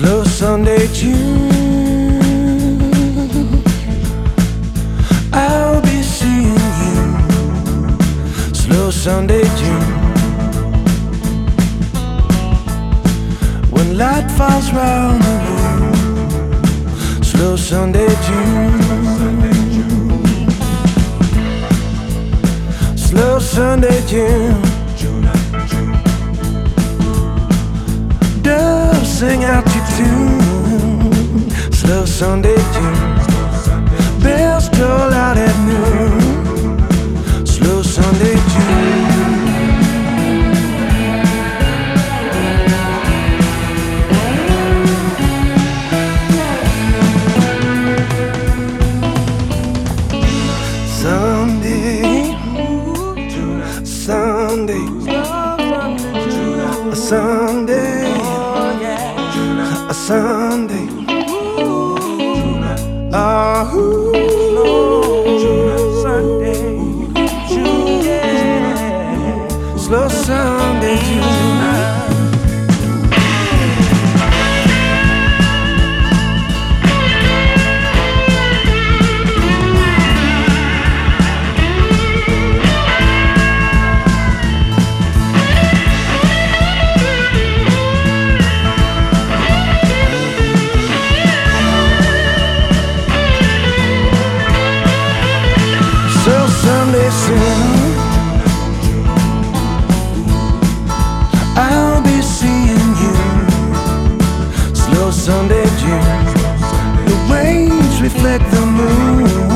Slow Sunday June, I'll be seeing you. Slow Sunday June, when light falls round the room. Slow Sunday June, slow Sunday June. Doves sing out your tune. Slow Sunday June, bells toll out at noon. Slow Sunday June. Sunday, Sunday, a Sunday, a Sunday, slow Sunday June. So Sunday soon, I'll be seeing you. Slow Sunday June, the waves reflect the moon.